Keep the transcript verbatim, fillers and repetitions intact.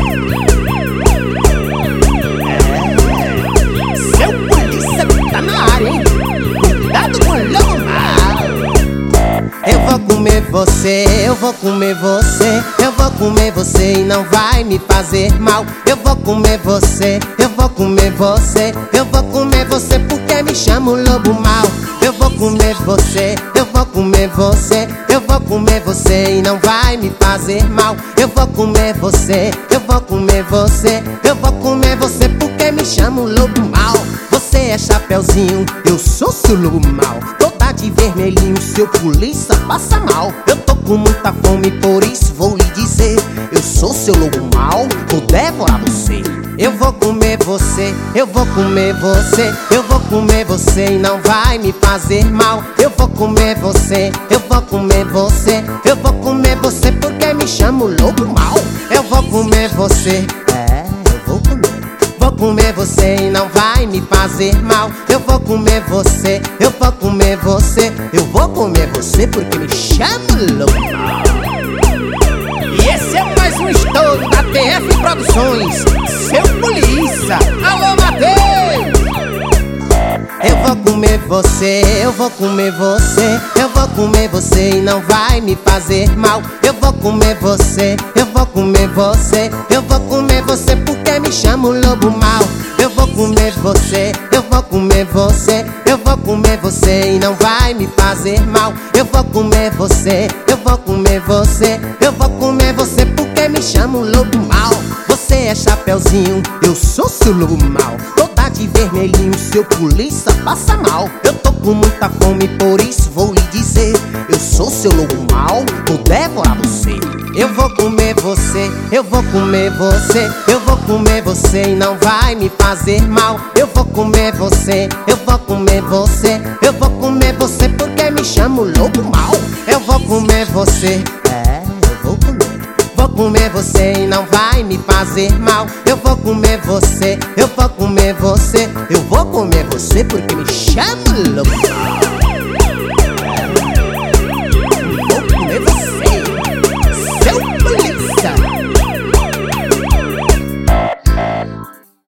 Seu polícia tá na área, hein? Cuidado com o lobo mau. Eu vou comer você, eu vou comer você, eu vou comer você e não vai me fazer mal. Eu vou comer você, eu vou comer você, eu vou comer você porque me chamo lobo mau. Eu vou comer você, eu vou comer você, eu vou comer você e não vai me fazer mal. Eu vou comer você, eu vou comer você, eu vou comer você porque me chamo lobo mau. Você é Chapeuzinho, eu sou seu lobo mau. Toda de vermelhinho, seu polícia passa mal. Eu tô com muita fome, por isso vou lhe dizer: eu sou seu lobo mau, vou devorar você. Eu vou comer você, eu vou comer você, eu vou comer você e não vai me fazer mal. Eu vou comer você, eu vou comer você, eu vou comer você porque me chamo lobo mau. Eu vou comer você, é, eu vou comer. Vou comer você e não vai me fazer mal. Eu vou comer você, eu vou comer você, eu vou comer você porque me chamo lobo mau. E esse é mais um estouro da T F Produções, seu polícia. Alô, Matheus! Eu vou comer você, eu vou comer você, eu vou comer você e não vai me fazer mal. Eu vou comer você, eu vou comer você, eu vou comer você porque me chamo lobo mau. Eu vou comer você, eu vou comer você, eu vou comer você e não vai me fazer mal. Eu vou comer você, eu vou comer você, eu vou comer você porque me chamo lobo mau. Você é Chapeuzinho, eu sou seu lobo mau. Toda de vermelhinho, seu polícia passa mal. Eu tô com muita fome, por isso vou lhe dizer: eu sou seu lobo mau, vou devorar você. Eu vou comer você, eu vou comer você, eu vou comer você e não vai me fazer mal. Eu vou comer você, eu vou comer você, eu vou comer você porque me chamo lobo mau. Eu vou comer você, é, eu vou comer. Vou comer você e não vai me fazer mal. Eu vou comer você, eu vou comer você, eu vou comer você porque me chamo lobo mau.